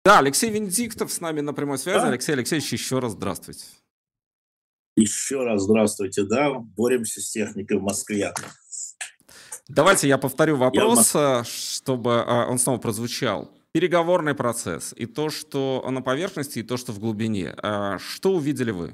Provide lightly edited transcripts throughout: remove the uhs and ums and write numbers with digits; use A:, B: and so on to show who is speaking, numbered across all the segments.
A: Да, Алексей Венедиктов с нами на прямой связи.
B: Да,
A: Алексей Алексеевич, еще раз здравствуйте.
B: еще раз здравствуйте. Да, боремся с техникой в Москве.
A: Давайте я повторю
B: Я в
A: вопрос,
B: Москве.
A: чтобы он снова прозвучал. Переговорный процесс и то, что на поверхности, и то, что в глубине. Что увидели вы?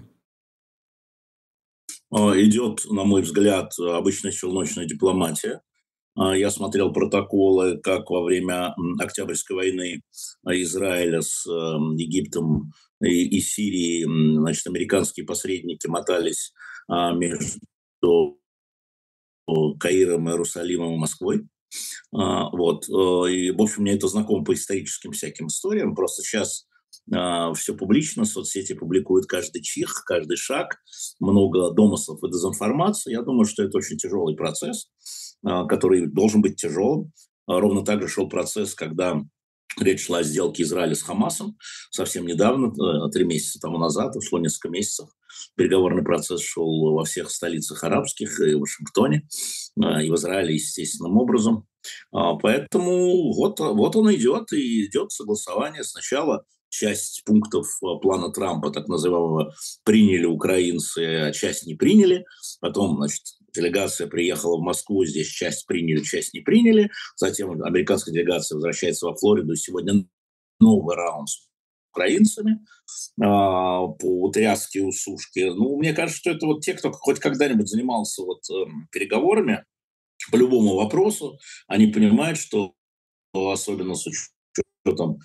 B: Идет, на мой взгляд, обычная челночная дипломатия. Я смотрел протоколы, как во время Октябрьской войны Израиля с Египтом и Сирией, значит, американские посредники мотались между Каиром, Иерусалимом и Москвой. Вот. И, в общем, мне это знакомо по историческим всяким историям. Просто сейчас все публично, соцсети публикуют каждый чих, каждый шаг, много домыслов и дезинформации. Я думаю, что это очень тяжелый процесс, который должен быть тяжелым. Ровно так же шел процесс, когда речь шла о сделке Израиля с Хамасом. Совсем недавно, 3 месяца тому назад, ушло несколько месяцев. Переговорный процесс шел во всех столицах арабских, и в Вашингтоне, и в Израиле естественным образом. Поэтому вот он идет, и идет согласование. Сначала часть пунктов плана Трампа, так называемого, приняли украинцы, а часть не приняли. Потом, значит, делегация приехала в Москву, здесь часть приняли, часть не приняли. Затем американская делегация возвращается во Флориду. Сегодня новый раунд с украинцами по тряске, усушке. Ну, мне кажется, что это вот те, кто хоть когда-нибудь занимался переговорами по любому вопросу, они понимают, что особенно с учетом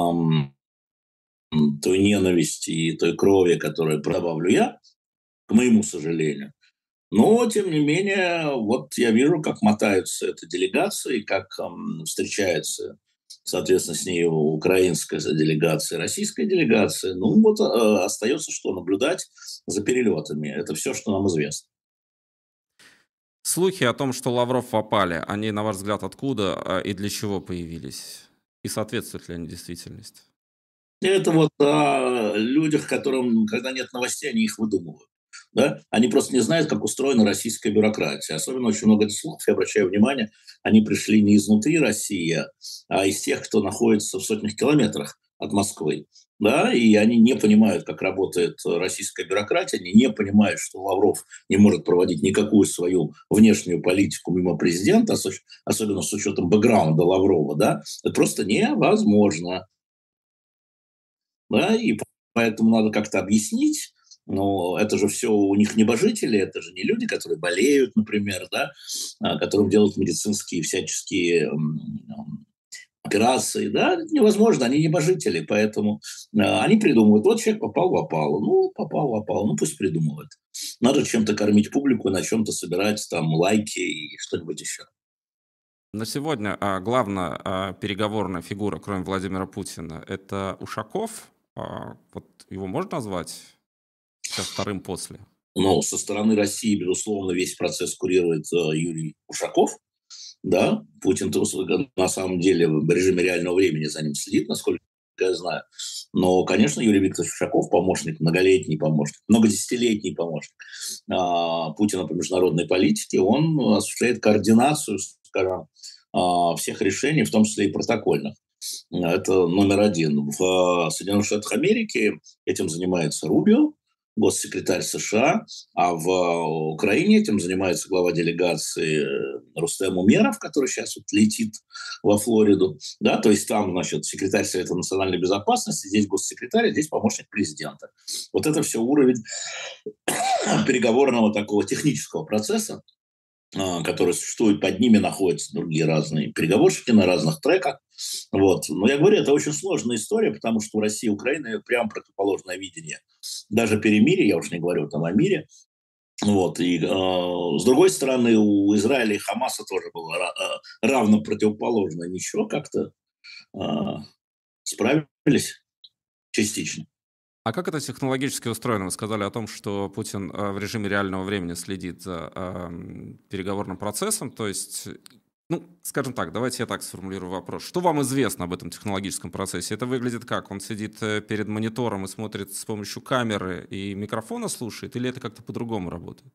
B: той ненависти и той крови, которую добавлю я, к моему сожалению. Но, тем не менее, вот я вижу, как мотаются эта делегация, и как встречается, соответственно, с ней украинская делегация, российская делегация. Ну, вот остается что? Наблюдать за перелетами. Это все, что нам известно.
A: Слухи о том, что Лавров попали, они, на ваш взгляд, откуда и для чего появились? И соответствуют ли они действительности?
B: Это вот о людях, которым, когда нет новостей, они их выдумывают. Да? Они просто не знают, как устроена российская бюрократия. Особенно очень много этих слухов, я обращаю внимание, они пришли не изнутри России, а из тех, кто находится в сотнях километрах от Москвы. Да, и они не понимают, как работает российская бюрократия, они не понимают, что Лавров не может проводить никакую свою внешнюю политику мимо президента, особенно с учетом бэкграунда Лаврова, да, это просто невозможно. Да, и поэтому надо как-то объяснить. Но это же все у них небожители, это же не люди, которые болеют, например, да, которым делают медицинские всяческие операции, да, это невозможно, они небожители, поэтому они придумывают, вот человек попал в опалу, ну, попал в опалу, ну, пусть придумывает. Надо чем-то кормить публику, на чем-то собирать там лайки и что-нибудь еще.
A: На сегодня главная переговорная фигура, кроме Владимира Путина, это Ушаков. Вот его можно назвать сейчас вторым после?
B: Но со стороны России, безусловно, весь процесс курирует Юрий Ушаков. Да, Путин на самом деле в режиме реального времени за ним следит, насколько я знаю. Но, конечно, Юрий Викторович Ушаков помощник, многолетний помощник, многодесятилетний помощник Путина по международной политике. Он осуществляет координацию, скажем, всех решений, в том числе и протокольных. Это номер один. В Соединенных Штатах Америки этим занимается Рубио, госсекретарь США, а в Украине этим занимается глава делегации Рустем Умеров, который сейчас вот летит во Флориду. Да, то есть там, значит, секретарь Совета национальной безопасности, здесь госсекретарь, а здесь помощник президента. Вот это все уровень переговорного такого технического процесса, которые существуют, под ними находятся другие разные переговорщики на разных треках. Вот. Но я говорю, это очень сложная история, потому что у России и Украины прям противоположное видение. Даже перемирие, я уж не говорю там о мире. Вот. И с другой стороны, у Израиля и Хамаса тоже было равно противоположно. Ничего, как-то э, справились частично.
A: А как это технологически устроено? Вы сказали о том, что Путин в режиме реального времени следит за переговорным процессом. То есть, ну, скажем так, давайте я так сформулирую вопрос. Что вам известно об этом технологическом процессе? Это выглядит как? Он сидит перед монитором и смотрит с помощью камеры и микрофона слушает? Или это как-то по-другому работает?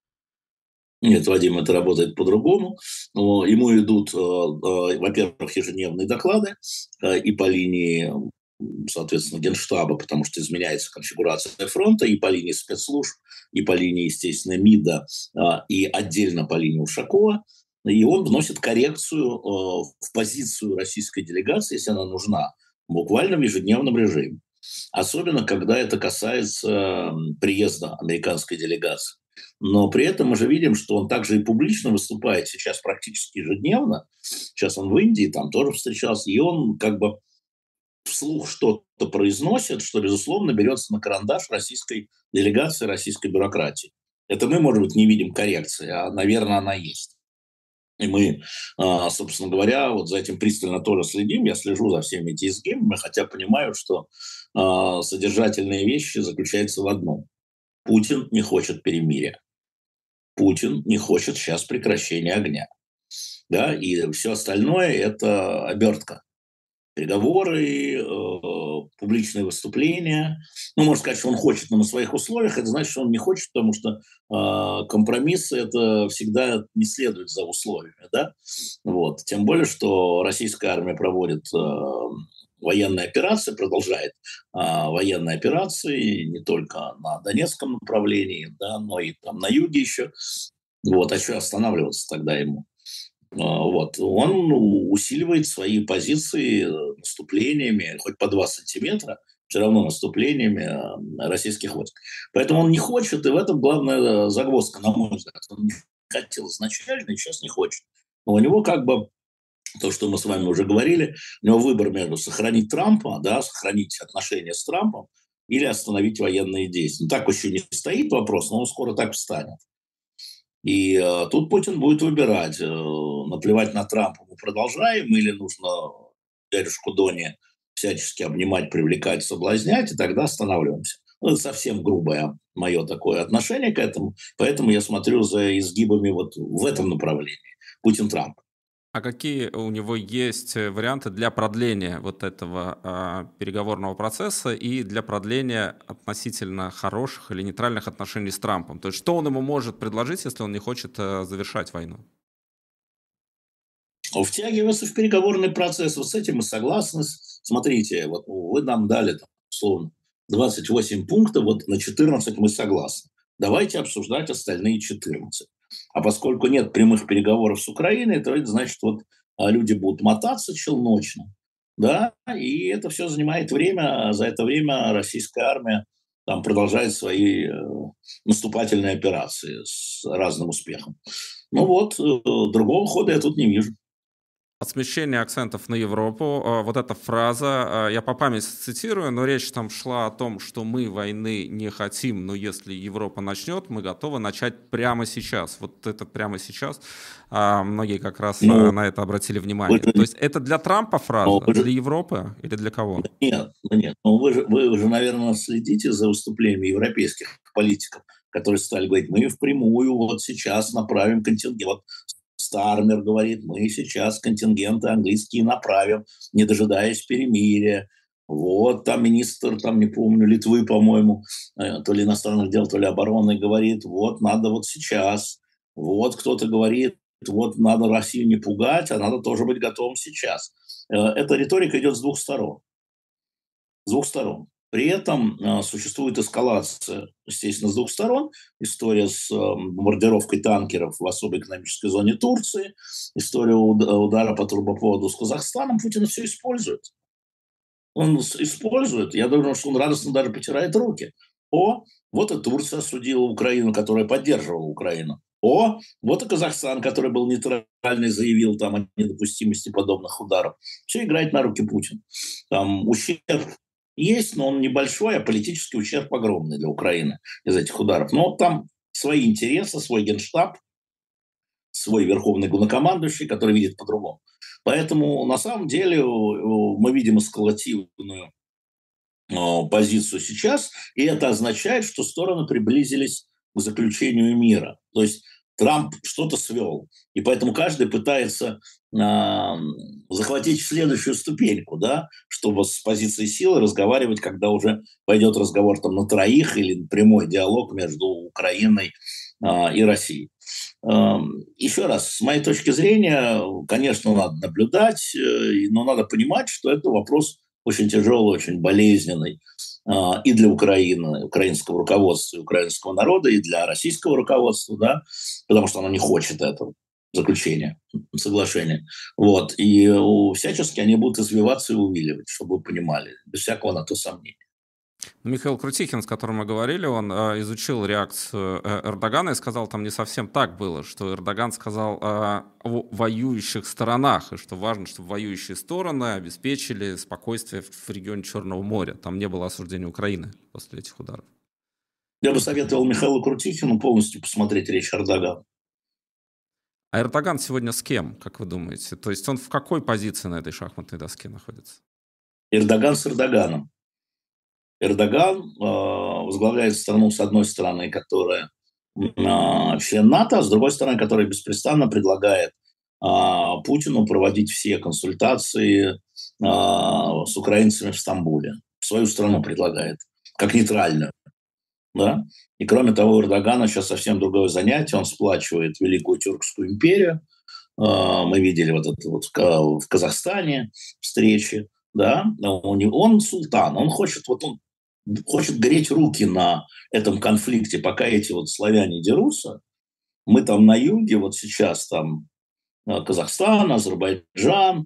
B: Нет, Вадим, это работает по-другому. Ему идут, во-первых, ежедневные доклады и по линии соответственно, Генштаба, потому что изменяется конфигурация фронта и по линии спецслужб, и по линии, естественно, МИДа, и отдельно по линии Ушакова. И он вносит коррекцию в позицию российской делегации, если она нужна, буквально в ежедневном режиме. Особенно, когда это касается приезда американской делегации. Но при этом мы же видим, что он также и публично выступает сейчас практически ежедневно. Сейчас он в Индии, там тоже встречался, и он как бы вслух что-то произносит, что, безусловно, берется на карандаш российской делегации, российской бюрократии. Это мы, может быть, не видим коррекции, а, наверное, она есть. И мы, собственно говоря, вот за этим пристально тоже следим. Я слежу за всеми этими изгибами, хотя понимаю, что содержательные вещи заключаются в одном. Путин не хочет перемирия. Путин не хочет сейчас прекращения огня. Да, и все остальное – это обертка. Переговоры, публичные выступления. Ну, можно сказать, что он хочет, но на своих условиях. Это значит, что он не хочет, потому что компромиссы это всегда не следует за условиями. Да? Вот. Тем более, что российская армия проводит военные операции, продолжает военные операции не только на Донецком направлении, да, но и там на юге еще. Вот. А что останавливаться тогда ему? Вот. Он усиливает свои позиции наступлениями, хоть по 2 сантиметра, все равно наступлениями российских войск. Поэтому он не хочет, и в этом главная загвоздка, на мой взгляд. Он не хотел изначально, и сейчас не хочет. Но у него как бы то, что мы с вами уже говорили, у него выбор между сохранить Трампа, да, сохранить отношения с Трампом или остановить военные действия. Ну, так еще не стоит вопрос, но он скоро так встанет. И тут Путин будет выбирать, наплевать на Трампа мы продолжаем, или нужно дядюшку Дони всячески обнимать, привлекать, соблазнять, и тогда останавливаемся. Ну, это совсем грубое мое такое отношение к этому, поэтому я смотрю за изгибами вот в этом направлении. Путин-Трамп.
A: А какие у него есть варианты для продления вот этого переговорного процесса и для продления относительно хороших или нейтральных отношений с Трампом? То есть что он ему может предложить, если он не хочет завершать войну?
B: Втягиваться в переговорный процесс, вот с этим мы согласны. Смотрите, вот вы нам дали, там, условно, 28 пунктов, вот на 14 мы согласны. Давайте обсуждать остальные 14. А поскольку нет прямых переговоров с Украиной, то это значит, вот люди будут мотаться челночно, да, и это все занимает время, а за это время российская армия там продолжает свои наступательные операции с разным успехом. Ну вот, другого хода я тут не вижу.
A: От смещения акцентов на Европу. Вот эта фраза, я по памяти цитирую, но речь там шла о том, что мы войны не хотим, но если Европа начнет, мы готовы начать прямо сейчас. Вот это прямо сейчас. Многие как раз на это обратили внимание. То есть это для Трампа фраза, для Европы или для кого?
B: Нет, нет. Ну, вы же, наверное, следите за выступлениями европейских политиков, которые стали говорить, мы впрямую вот сейчас направим контингент. Вот Стармер говорит, мы сейчас контингенты английские направим, не дожидаясь перемирия. Вот там министр, там не помню, Литвы, по-моему, то ли иностранных дел, то ли обороны, говорит, вот надо вот сейчас. Вот кто-то говорит, вот надо Россию не пугать, а надо тоже быть готовым сейчас. Эта риторика идет с двух сторон. С двух сторон. При этом существует эскалация, естественно, с двух сторон. История с бомбардировкой танкеров в особой экономической зоне Турции, история удара по трубопроводу с Казахстаном. Путин все использует. Он использует. Я думаю, что он радостно даже потирает руки. Вот и Турция осудила Украину, которая поддерживала Украину. Вот и Казахстан, который был нейтральный, заявил там о недопустимости подобных ударов. Все играет на руки Путин. Там ущерб есть, но он небольшой, а политический ущерб огромный для Украины из этих ударов. Но там свои интересы, свой генштаб, свой верховный главнокомандующий, который видит по-другому. Поэтому на самом деле мы видим эскалативную позицию сейчас, и это означает, что стороны приблизились к заключению мира. То есть Трамп что-то свел, и поэтому каждый пытается захватить следующую ступеньку, да, чтобы с позиции силы разговаривать, когда уже пойдет разговор там на троих или прямой диалог между Украиной и Россией. Еще раз, с моей точки зрения, конечно, надо наблюдать, но надо понимать, что это вопрос очень тяжелый, очень болезненный и для Украины, украинского руководства, и украинского народа, и для российского руководства, да, потому что оно не хочет этого заключения, соглашения. Вот. И всячески они будут извиваться и увиливать, чтобы вы понимали, без всякого на то сомнения.
A: Михаил Крутихин, с которым мы говорили, он изучил реакцию Эрдогана и сказал, там не совсем так было, что Эрдоган сказал о воюющих сторонах, и что важно, чтобы воюющие стороны обеспечили спокойствие в регионе Черного моря. Там не было осуждения Украины после этих ударов.
B: Я бы советовал Михаилу Крутихину полностью посмотреть речь Эрдогана.
A: А Эрдоган сегодня с кем, как вы думаете? То есть он в какой позиции на этой шахматной доске находится?
B: Эрдоган с Эрдоганом. Эрдоган возглавляет страну, с одной стороны, которая член НАТО, а с другой стороны, которая беспрестанно предлагает Путину проводить все консультации с украинцами в Стамбуле. Свою страну предлагает, как нейтральную. Да? И кроме того, у Эрдогана сейчас совсем другое занятие. Он сплачивает Великую Тюркскую империю. Мы видели вот это вот в Казахстане встречи. Да? Он султан, он хочет греть руки на этом конфликте, пока эти вот славяне дерутся. Мы там на юге, вот сейчас там Казахстан, Азербайджан,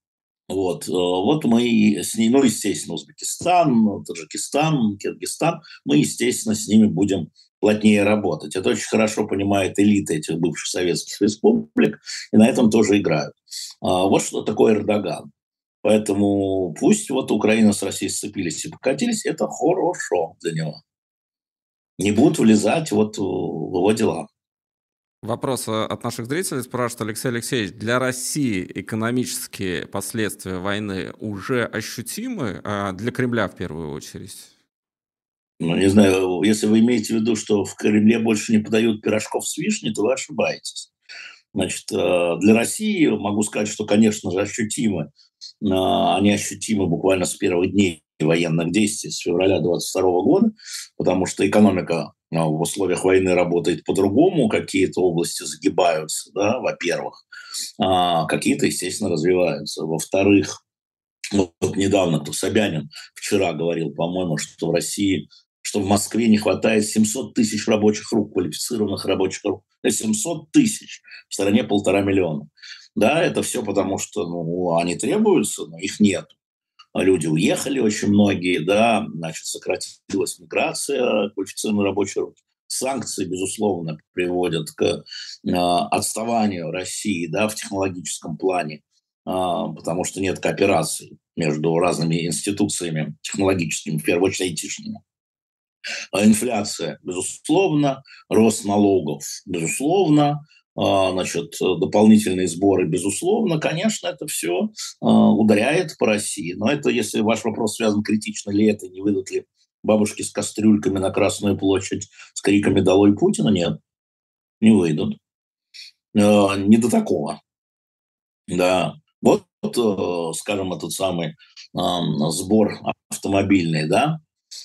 B: вот мы с ней, ну, естественно, Узбекистан, Таджикистан, Киргизстан, мы, естественно, с ними будем плотнее работать. Это очень хорошо понимает элита этих бывших советских республик, и на этом тоже играют. Вот что такое Эрдоган. Поэтому пусть вот Украина с Россией сцепились и покатились, это хорошо для него. Не будут влезать вот в его дела.
A: Вопрос от наших зрителей спрашивает Алексей Алексеевич. Для России экономические последствия войны уже ощутимы, а для Кремля в первую очередь?
B: Ну, не знаю, если вы имеете в виду, что в Кремле больше не подают пирожков с вишней, то вы ошибаетесь. Значит, для России могу сказать, что, конечно же, ощутимы. Они ощутимы буквально с первых дней военных действий с февраля 2022 года, потому что экономика в условиях войны работает по-другому, какие-то области загибаются, да, во-первых, какие-то, естественно, развиваются. Во-вторых, вот недавно Собянин вчера говорил, по-моему, что в России, что в Москве не хватает 700 тысяч рабочих рук, квалифицированных рабочих рук. 700 тысяч, в стране 1,5 миллиона. Да, это все потому, что они требуются, но их нет. Люди уехали очень многие, да, значит, сократилась миграция квалифицированной рабочей руки. Санкции, безусловно, приводят к отставанию России, да, в технологическом плане, потому что нет кооперации между разными институциями технологическими, в первую очередь айтишными. Инфляция, безусловно, рост налогов, безусловно, значит, дополнительные сборы, безусловно, конечно, это все ударяет по России. Но это, если ваш вопрос связан, критично ли это, не выйдут ли бабушки с кастрюльками на Красную площадь с криками «Долой Путина», нет, не выйдут. Не до такого. Да. Вот, скажем, этот самый сбор автомобильный, да,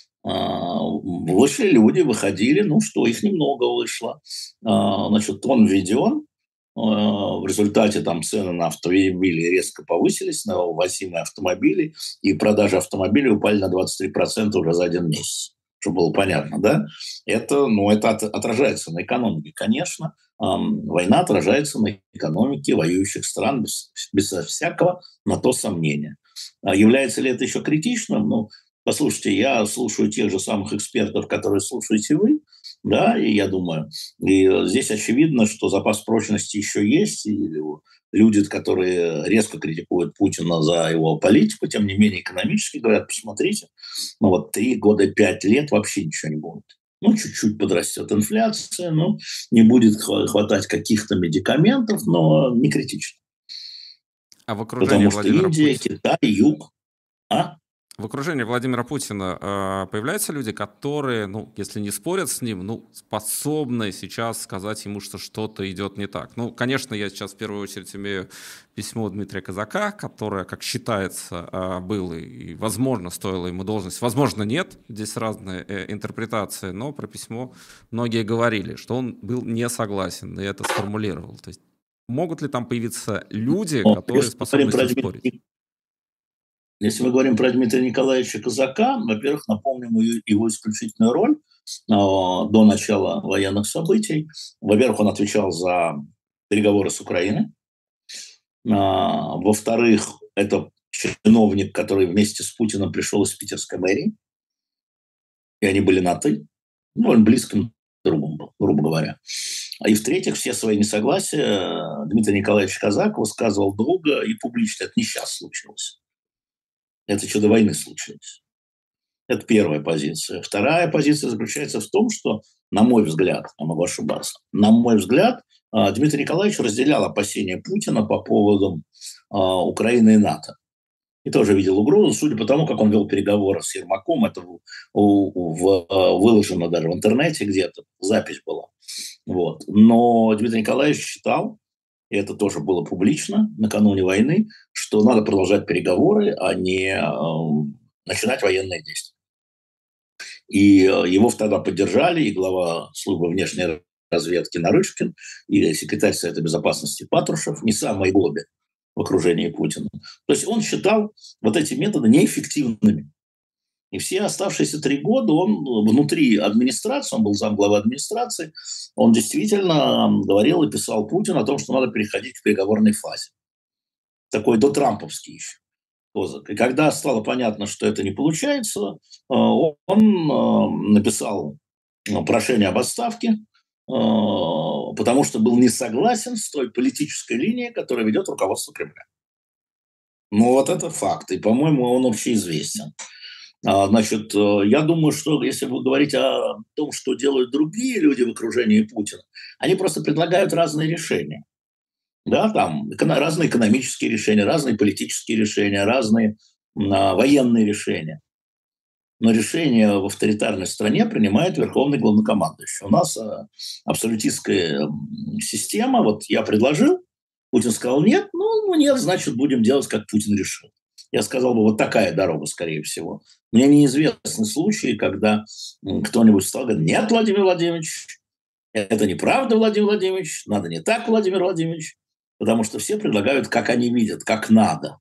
B: вышли люди, выходили, ну что, их немного вышло. Значит, он введен, в результате там цены на автомобили резко повысились, на ввозимые автомобили, и продажи автомобилей упали на 23% уже за один месяц, чтобы было понятно, да? Это отражается на экономике, конечно. Война отражается на экономике воюющих стран без всякого на то сомнения. Является ли это еще критичным? Ну, послушайте, я слушаю тех же самых экспертов, которые слушаете вы, да, и я думаю, и здесь очевидно, что запас прочности еще есть, и люди, которые резко критикуют Путина за его политику, тем не менее экономически говорят, посмотрите, 3 года, 5 лет вообще ничего не будет. Чуть-чуть подрастет инфляция, не будет хватать каких-то медикаментов, но не критично.
A: А в окружении
B: Потому что Индия, Китай, Юг.
A: В окружении Владимира Путина появляются люди, которые, если не спорят с ним, способны сейчас сказать ему, что что-то идет не так. Конечно, я сейчас в первую очередь имею письмо Дмитрия Казака, которое, как считается, было и, возможно, стоило ему должность. Возможно, нет, здесь разные интерпретации, но про письмо многие говорили, что он был не согласен и это сформулировал. То есть могут ли там появиться люди, которые способны с ним спорить?
B: Если мы говорим про Дмитрия Николаевича Казака, во-первых, напомним его исключительную роль до начала военных событий. Во-первых, он отвечал за переговоры с Украиной. Во-вторых, это чиновник, который вместе с Путиным пришел из питерской мэрии, и они были на «ты». Ну, он близким другом был, грубо говоря. И в-третьих, все свои несогласия Дмитрий Николаевич Казак высказывал долго и публично. Это не сейчас случилось. Это еще до войны случилось. Это первая позиция. Вторая позиция заключается в том, что, на мой взгляд, я могу ошибаться, на мой взгляд, Дмитрий Николаевич разделял опасения Путина по поводу Украины и НАТО. И тоже видел угрозу, судя по тому, как он вел переговоры с Ермаком, это выложено даже в интернете где-то, запись была. Вот. Но Дмитрий Николаевич считал, и это тоже было публично накануне войны, что надо продолжать переговоры, а не начинать военные действия. И его тогда поддержали и глава службы внешней разведки Нарышкин, и секретарь Совета Безопасности Патрушев, не самые обе в окружении Путина. То есть он считал вот эти методы неэффективными. И все оставшиеся 3 года он внутри администрации, он был замглавы администрации, он действительно говорил и писал Путину о том, что надо переходить к переговорной фазе. Такой дотрамповский еще. И когда стало понятно, что это не получается, он написал прошение об отставке, потому что был не согласен с той политической линией, которая ведет руководство Кремля. Ну вот это факт, и, по-моему, он общеизвестен. Значит, я думаю, что если вы говорите о том, что делают другие люди в окружении Путина, они просто предлагают разные решения. Да, там разные экономические решения, разные политические решения, разные военные решения. Но решение в авторитарной стране принимает верховный главнокомандующий. У нас абсолютистская система. Вот я предложил, Путин сказал нет, ну нет, значит, будем делать, как Путин решил. Я сказал бы, вот такая дорога, скорее всего. Мне неизвестны случаи, когда кто-нибудь стал говорить, нет, Владимир Владимирович, это неправда, Владимир Владимирович, надо не так, Владимир Владимирович, потому что все предлагают, как они видят, как надо.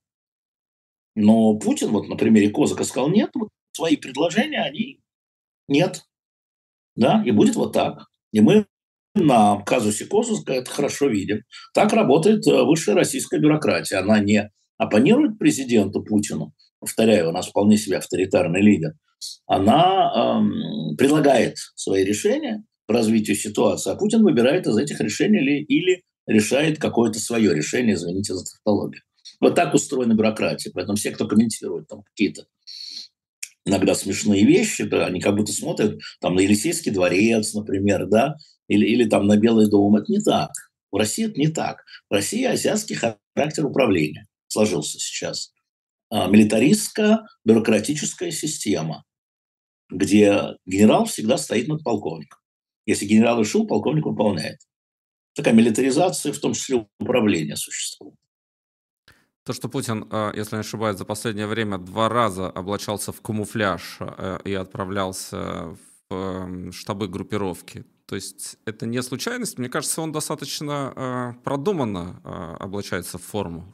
B: Но Путин, вот на примере Козака, сказал, нет, вот свои предложения, они нет. Да, и будет вот так. И мы на казусе Козака это хорошо видим. Так работает высшая российская бюрократия. Она не оппонирует президенту Путину, повторяю, у нас вполне себе авторитарный лидер, она предлагает свои решения по развитию ситуации, а Путин выбирает из этих решений или решает какое-то свое решение, извините за тавтологию. Вот так устроена бюрократия. Поэтому все, кто комментирует там какие-то иногда смешные вещи, да, они как будто смотрят там на Елисейский дворец, например, да, или там на Белый дом. Это не так. В России это не так. В России азиатский характер управления сложился сейчас. Милитаристская бюрократическая система, где генерал всегда стоит над полковником. Если генерал решил, полковник выполняет. Такая милитаризация, в том числе управления, существует.
A: То, что Путин, если не ошибаюсь, за последнее время 2 раза облачался в камуфляж и отправлялся в штабы группировки, то есть это не случайность. Мне кажется, он достаточно продуманно облачается в форму.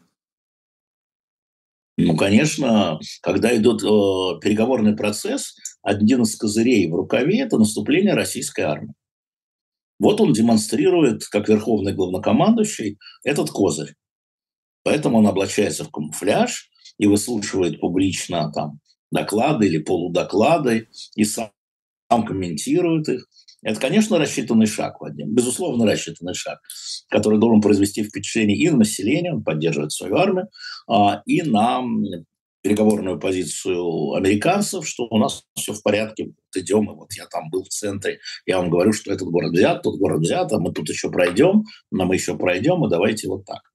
B: Ну, конечно, когда идет переговорный процесс, один из козырей в рукаве – это наступление российской армии. Вот он демонстрирует, как верховный главнокомандующий, этот козырь. Поэтому он облачается в камуфляж и выслушивает публично там доклады или полудоклады, и сам комментирует их. Это, конечно, рассчитанный шаг, Вадим, безусловно, рассчитанный шаг, который должен произвести впечатление и на население, он поддерживает свою армию, и на переговорную позицию американцев, что у нас все в порядке, вот идем, и вот я там был в центре, я вам говорю, что этот город взят, тот город взят, а мы тут еще пройдем, но мы еще пройдем, и давайте вот так.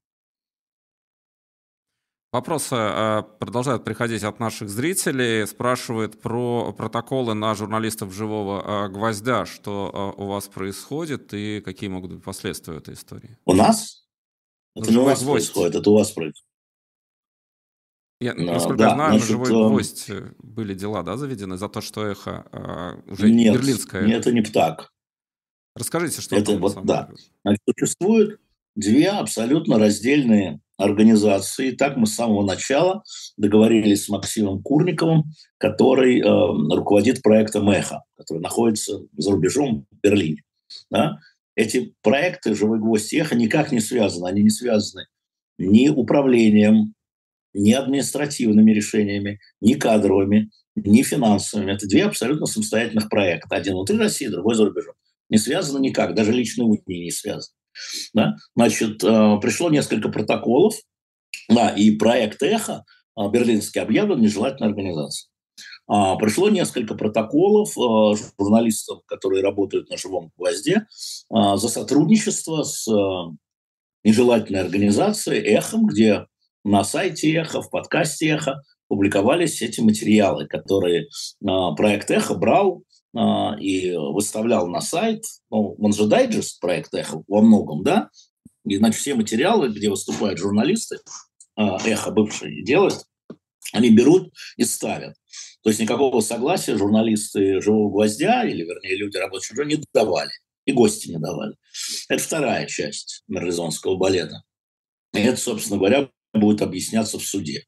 A: Вопросы продолжают приходить от наших зрителей. Спрашивают про протоколы на журналистов «Живого гвоздя». Что у вас происходит и какие могут быть последствия этой истории?
B: У нас? Это не у вас происходит, это у вас происходит.
A: Насколько я знаю, значит, на «Живой гвоздь» были дела, да, заведены за то, что «Эхо» уже берлинское.
B: Нет, это не так.
A: Расскажите, что это там на самом деле.
B: Значит, существуют 2 абсолютно раздельные организации. И так мы с самого начала договорились с Максимом Курниковым, который руководит проектом «Эхо», который находится за рубежом в Берлине. Да? Эти проекты «Живой гвоздь» и «Эхо» никак не связаны. Они не связаны ни управлением, ни административными решениями, ни кадровыми, ни финансовыми. Это две абсолютно самостоятельных проекта. Один внутри России, другой за рубежом. Не связаны никак, даже личные унии не связаны. Да? Значит, пришло несколько протоколов, да, и проект «Эхо» берлинский объявлен нежелательной организацией. Пришло несколько протоколов журналистов, которые работают на «Живом гвозде», за сотрудничество с нежелательной организацией «Эхом», где на сайте «Эхо», в подкасте «Эхо» публиковались эти материалы, которые проект «Эхо» брал и выставлял на сайт. Ну, он же дайджест, проект «Эхо» во многом, да? И, значит, все материалы, где выступают журналисты, «Эхо» бывшие делают, они берут и ставят. То есть никакого согласия журналисты «Живого гвоздя», или, вернее, люди рабочего не давали. И гости не давали. Это вторая часть мерлезонского балета. И это, собственно говоря, будет объясняться в суде.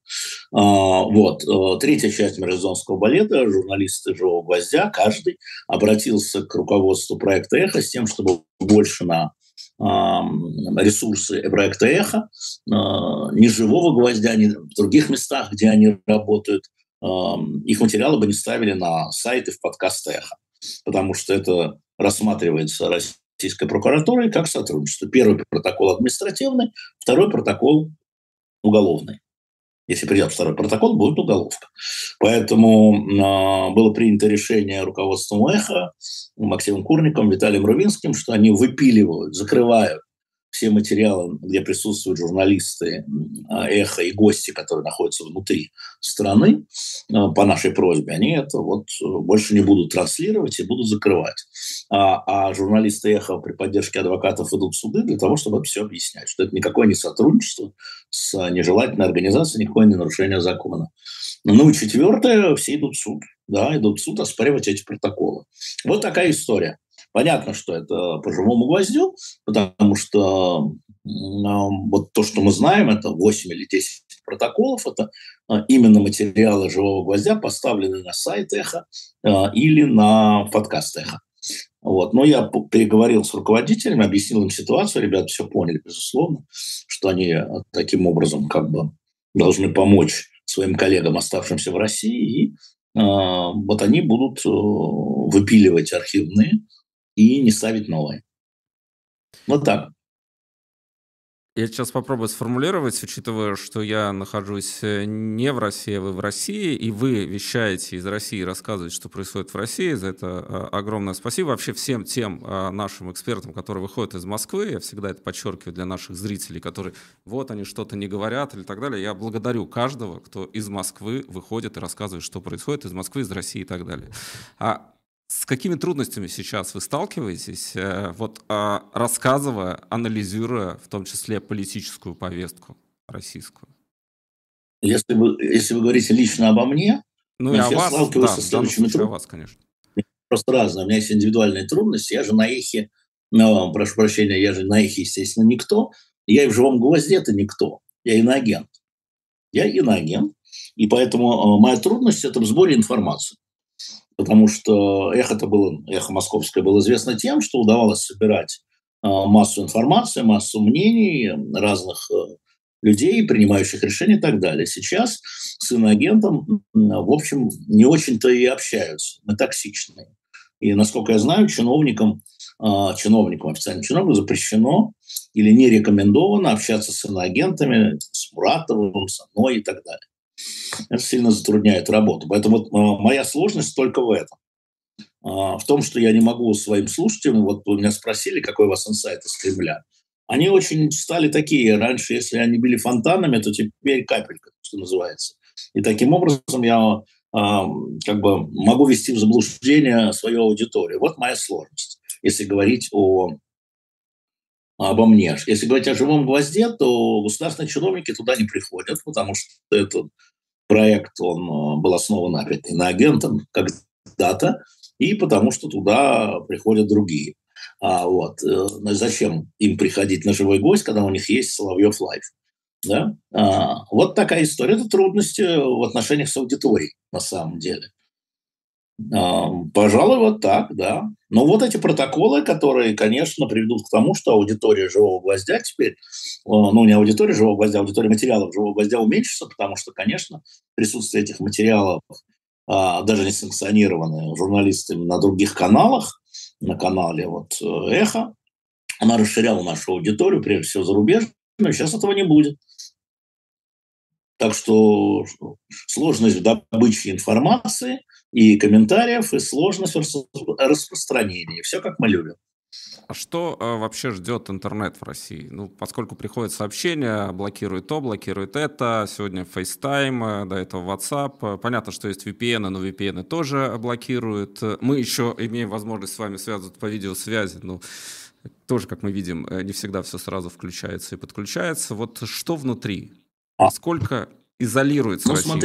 B: Третья часть мерлезонского балета. Журналисты «Живого гвоздя», каждый обратился к руководству проекта «Эхо» с тем, чтобы больше на ресурсы проекта «Эхо», ни «Живого гвоздя», ни в других местах, где они работают, их материалы бы не ставили на сайты в подкаст «Эхо», потому что это рассматривается Российской прокуратурой как сотрудничество. Первый протокол административный, второй протокол уголовный. Если придет второй протокол, будет уголовка. Поэтому было принято решение руководством «Эхо», Максимом Курниковым, Виталием Рувинским, что они выпиливают, закрывают все материалы, где присутствуют журналисты «Эхо» и гости, которые находятся внутри страны, по нашей просьбе, они это больше не будут транслировать и будут закрывать. А журналисты «Эхо» при поддержке адвокатов идут в суды для того, чтобы это все объяснять, что это никакое не сотрудничество с нежелательной организацией, никакое не нарушение закона. Ну и четвертое, все идут в суд. Да, идут в суд оспаривать эти протоколы. Вот такая история. Понятно, что это по «Живому гвоздю», потому что вот то, что мы знаем, это 8 или 10 протоколов, это именно материалы «Живого гвоздя», поставлены на сайт «Эхо» или на подкаст «Эхо». Но я переговорил с руководителями, объяснил им ситуацию, ребята все поняли, безусловно, что они таким образом должны помочь своим коллегам, оставшимся в России, и они будут выпиливать архивные и не ставить новые. Вот так.
A: Я сейчас попробую сформулировать, учитывая, что я нахожусь не в России, а вы в России, и вы вещаете из России, рассказываете, что происходит в России. За это огромное спасибо. Вообще всем тем нашим экспертам, которые выходят из Москвы, я всегда это подчеркиваю для наших зрителей, которые они что-то не говорят или так далее. Я благодарю каждого, кто из Москвы выходит и рассказывает, что происходит из Москвы, из России и так далее. С какими трудностями сейчас вы сталкиваетесь, рассказывая, анализируя, в том числе, политическую повестку российскую?
B: Если вы говорите лично обо мне,
A: и о вас,
B: сталкиваюсь со следующими
A: трудностями. О вас, конечно.
B: Просто разные. У меня есть индивидуальные трудности. Я же на «Эхе», прошу прощения, я же на «Эхе», естественно, никто. Я и в «Живом гвозде» это никто. Я иноагент. И поэтому моя трудность – это в сборе информации. Потому что «Эхо» московское было известно тем, что удавалось собирать массу информации, массу мнений разных людей, принимающих решения и так далее. Сейчас с иноагентом, в общем, не очень-то и общаются. Мы токсичные. И, насколько я знаю, официальным чиновникам запрещено или не рекомендовано общаться с иноагентами, с Муратовым, со мной и так далее. Это сильно затрудняет работу. Поэтому моя сложность только в этом. В том, что я не могу своим слушателям, вы меня спросили, какой у вас инсайт из Кремля. Они очень стали такие. Раньше, если они били фонтанами, то теперь капелька, что называется. И таким образом я могу ввести в заблуждение свою аудиторию. Вот моя сложность, если говорить обо мне. Если говорить о «Живом гвозде», то государственные чиновники туда не приходят, потому что этот проект, он был основан опять иноагентом когда-то, и потому что туда приходят другие. Зачем им приходить на «Живой гвоздь», когда у них есть Соловьев Лайв? Да? Вот такая история. Это трудности в отношениях с аудиторией на самом деле. Пожалуй, вот так, да. Но вот эти протоколы, которые, конечно, приведут к тому, что аудитория «Живого гвоздя» теперь, ну, не аудитория «Живого гвоздя», а аудитория материалов «Живого гвоздя» уменьшится, потому что, конечно, присутствие этих материалов, даже не санкционированное журналистами на других каналах, на канале вот «Эхо», она расширяла нашу аудиторию, прежде всего зарубежную, сейчас этого не будет. Так что сложность в добыче информации и комментариев, и сложность распространения. Все как мы любим.
A: А что вообще ждет интернет в России? Ну, поскольку приходят сообщения, блокирует то, блокирует это. Сегодня FaceTime, до этого WhatsApp. Понятно, что есть VPN, но VPN тоже блокируют. Мы еще имеем возможность с вами связываться по видеосвязи, но тоже, как мы видим, не всегда все сразу включается и подключается. Вот что внутри? Насколько изолируется
B: Ну,
A: Россию?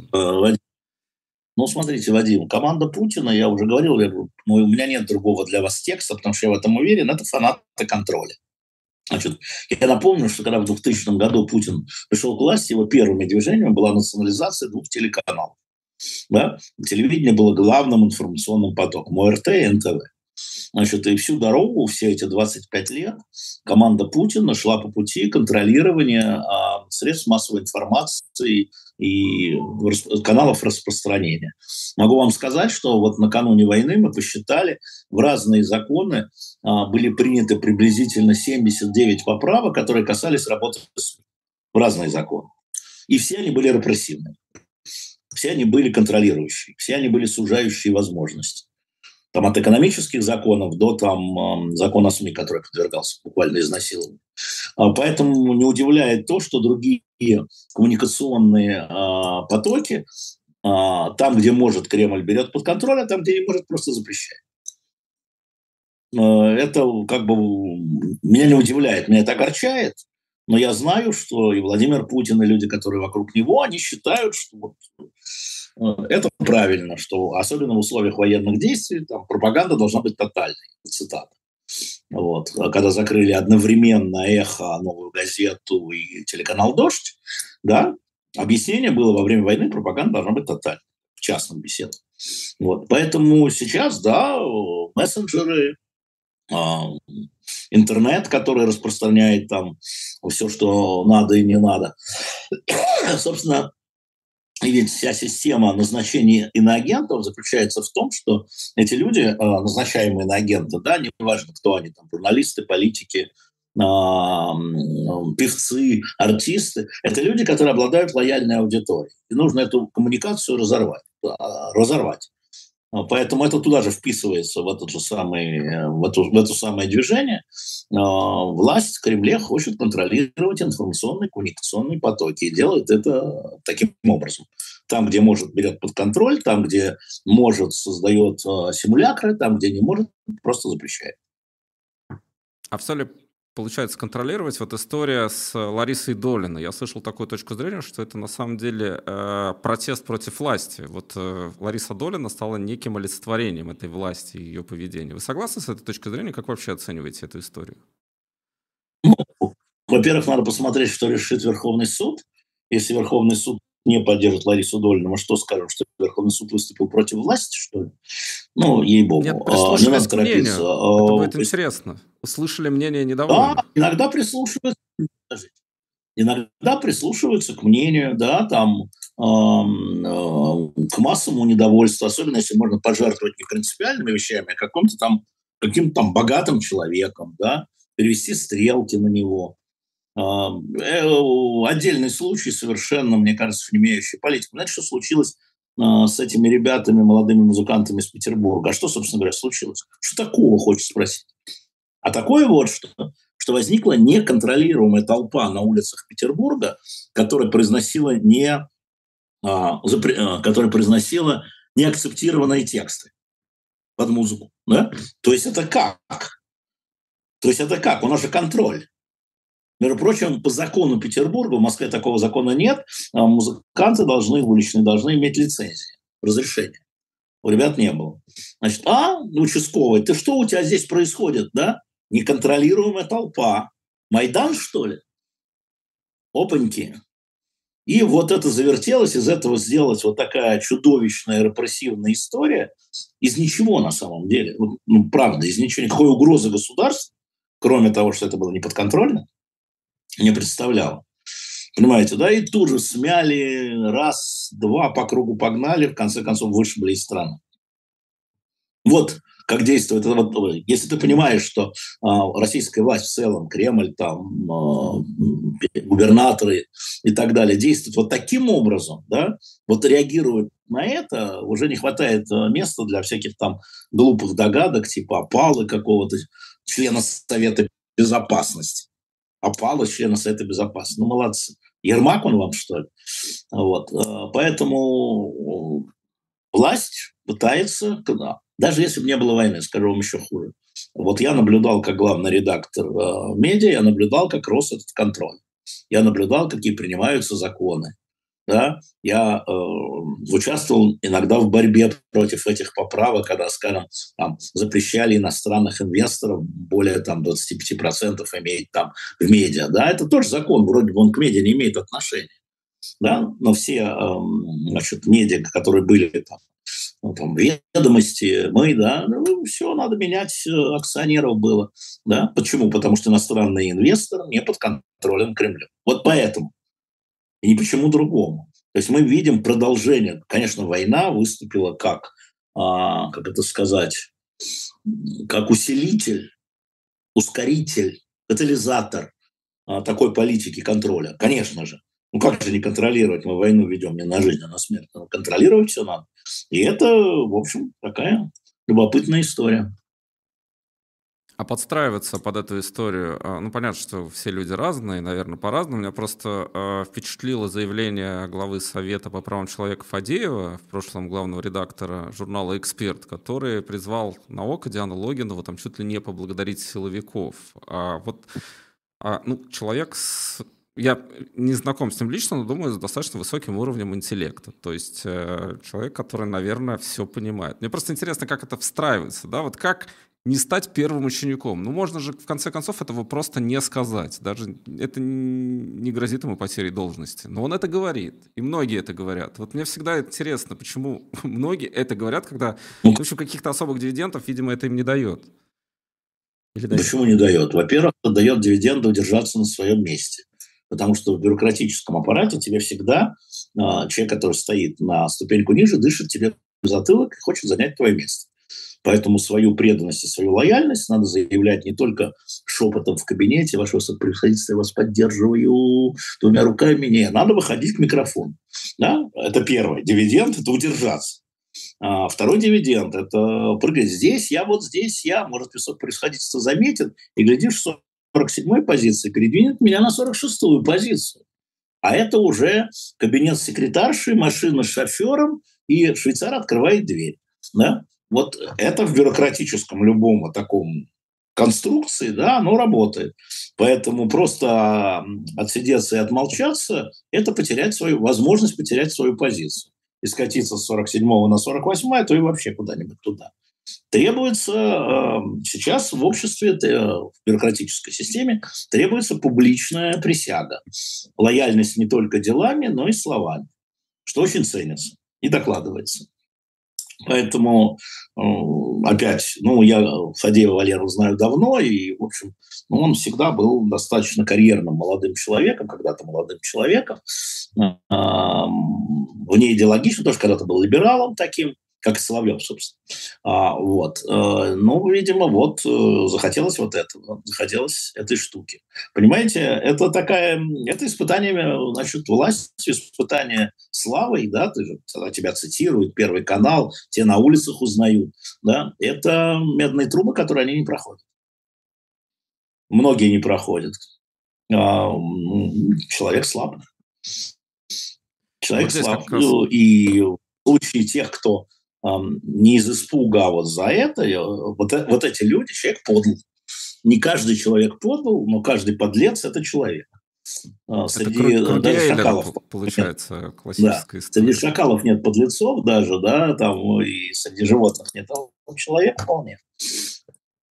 B: смотрите, Вадим, команда Путина, я уже говорил, у меня нет другого для вас текста, потому что я в этом уверен, это фанаты контроля. Значит, я напомню, что когда в 2000 году Путин пришел к власти, его первыми движениями была национализация 2 телеканалов. Да? Телевидение было главным информационным потоком, ОРТ и НТВ. Значит, и всю дорогу, все эти 25 лет, команда Путина шла по пути контролирования средств массовой информации и каналов распространения. Могу вам сказать, что вот накануне войны мы посчитали, в разные законы были приняты приблизительно 79 поправок, которые касались работы СМИ. В разные законы. И все они были репрессивные. Все они были контролирующие. Все они были сужающие возможности. Там, от экономических законов до закона о СМИ, который подвергался буквально изнасилованию. Поэтому не удивляет то, что другие коммуникационные потоки, там, где может, Кремль берет под контроль, а там, где не может, просто запрещает. Это как бы меня не удивляет, меня это огорчает, но я знаю, что и Владимир Путин, и люди, которые вокруг него, они считают, что это правильно, что особенно в условиях военных действий там, пропаганда должна быть тотальной. Цитата. Вот. Когда закрыли одновременно «Эхо», «Новую газету» и телеканал «Дождь», да, объяснение было: во время войны пропаганда должна быть тотальной, в частных беседах. Вот. Поэтому сейчас, да, мессенджеры, интернет, который распространяет там все, что надо и не надо. Собственно, и ведь вся система назначения иноагентов заключается в том, что эти люди, назначаемые иноагенты, да, неважно, кто они, там, журналисты, политики, певцы, артисты, это люди, которые обладают лояльной аудиторией. И нужно эту коммуникацию разорвать. Поэтому это туда же вписывается, в это самое движение. Власть в Кремле хочет контролировать информационные, коммуникационные потоки и делает это таким образом. Там, где может, берет под контроль, там, где может, создает симулякры, там, где не может, просто запрещает.
A: А все ли получается контролировать? Вот история с Ларисой Долиной. Я слышал такую точку зрения, что это на самом деле протест против власти. Вот Лариса Долина стала неким олицетворением этой власти и ее поведения. Вы согласны с этой точкой зрения? Как вообще оцениваете эту историю?
B: Ну, во-первых, надо посмотреть, что решит Верховный суд. Если Верховный суд не поддержит Ларису Долину, мы что скажем, что Верховный суд выступил против власти, что ли? Ну, ей-богу.
A: Нет,
B: Не надо торопиться.
A: Это будет интересно. Услышали мнение недовольных?
B: Да, иногда прислушиваются к мнению, да, там, к массовому недовольству, особенно если можно пожертвовать не принципиальными вещами, а каким-то там богатым человеком, да, перевести стрелки на него. Отдельный случай совершенно, мне кажется, не имеющий политику. Знаете, что случилось с этими ребятами, молодыми музыкантами из Петербурга? А что, собственно говоря, случилось? Что такого, хочется спросить? А такое вот, что возникла неконтролируемая толпа на улицах Петербурга, которая произносила неакцептированные тексты под музыку. Да? То есть это как? У нас же контроль. Между прочим, по закону Петербурга, в Москве такого закона нет, музыканты уличные должны иметь лицензии, разрешение. У ребят не было. Значит, участковый, ты что у тебя здесь происходит, да? Неконтролируемая толпа. Майдан, что ли? опаньки. И вот это завертелось, из этого сделалась вот такая чудовищная репрессивная история из ничего на самом деле. Ну, правда, из ничего. Никакой угрозы государству, кроме того, что это было неподконтрольно, не представляло. Понимаете, да? И тут же смяли, раз, два, по кругу погнали, в конце концов вышибли из страны. Вот как действует. Если ты понимаешь, что российская власть в целом, Кремль, там, губернаторы и так далее действуют вот таким образом, да, вот реагируют на это, уже не хватает места для всяких там глупых догадок, типа опалы какого-то члена Совета Безопасности. Опала члена Совета Безопасности. Ну, молодцы. Ермак он вам, что ли? Вот. Поэтому власть пытается, даже если бы не было войны, скажу вам еще хуже. Вот я наблюдал, как главный редактор медиа, я наблюдал, как рос этот контроль. Я наблюдал, какие принимаются законы. Да? Я участвовал иногда в борьбе против этих поправок, когда, скажем, там, запрещали иностранных инвесторов более там, 25% иметь там, в медиа. Да? Это тоже закон, вроде бы он к медиа не имеет отношения. Да? Но все значит, медиа, которые были там, ну, там, ведомости, мы, да, ну, все, надо менять, акционеров было. Да? Почему? Потому что иностранный инвестор не под контролем Кремля. Вот поэтому. И ни почему другому. То есть мы видим продолжение. Конечно, война выступила как это сказать, как усилитель, ускоритель, катализатор такой политики контроля. Конечно же. Ну как же не контролировать? Мы войну ведем не на жизнь, а на смерть. Но контролировать все надо. И это, в общем, такая любопытная история.
A: А подстраиваться под эту историю, ну, понятно, что все люди разные, наверное, по-разному. Меня просто впечатлило заявление главы Совета по правам человека Фадеева, в прошлом главного редактора журнала «Эксперт», который призвал на ОКО Диану Логинову там чуть ли не поблагодарить силовиков. Ну, человек я не знаком с ним лично, но думаю, с достаточно высоким уровнем интеллекта. То есть человек, который, наверное, все понимает. Мне просто интересно, как это встраивается, да, вот как не стать первым учеником. Ну, можно же, в конце концов, этого просто не сказать. Даже это не грозит ему потерей должности. Но он это говорит, и многие это говорят. Вот мне всегда интересно, почему многие это говорят, когда, в общем, каких-то особых дивидендов, видимо, это им не дает.
B: Или дает? Почему не дает? Во-первых, это дает дивиденды удержаться на своем месте. Потому что в бюрократическом аппарате тебе всегда человек, который стоит на ступеньку ниже, дышит тебе в затылок и хочет занять твое место. Поэтому свою преданность и свою лояльность надо заявлять не только шепотом в кабинете, ваше высокопревосходительство, я вас поддерживаю двумя руками. Не, надо выходить к микрофону. Да? Это первое. Дивиденд – это удержаться. Второй дивиденд – это прыгать здесь, я вот здесь, я. Может, высокопревосходительство заметит и, глядишь, 47-й позиции передвинет меня на 46-ю позицию. А это уже кабинет секретарши, машина с шофером, и швейцар открывает дверь. Да? Вот это в бюрократическом любом таком конструкции, да, оно работает. Поэтому просто отсидеться и отмолчаться – это потерять свою возможность потерять свою позицию. И скатиться с 47-го на 48-е, то и вообще куда-нибудь туда. Требуется сейчас в обществе, в бюрократической системе, требуется публичная присяга. Лояльность не только делами, но и словами, что очень ценится и докладывается. Поэтому, опять, я Фадеева Валеру знаю давно, и, в общем, он всегда был достаточно карьерным молодым человеком, когда-то молодым человеком, внеидеологичным, тоже когда-то был либералом таким, как и Соловьев, собственно. Видимо, захотелось вот этого, захотелось этой штуки. Понимаете, это испытание, значит, власти, испытание славой, да, тебя цитируют, Первый канал, те на улицах узнают, да, это медные трубы, которые они не проходят. Многие не проходят. Человек слаб. Человек слаб. И в случае тех, кто не из испуга, а вот за это, вот эти люди, человек подл. Не каждый человек подл, но каждый подлец – это человек.
A: Среди даже шакалов получается классическая история.
B: Среди шакалов нет подлецов даже, да, там и среди животных нет, а человек вполне.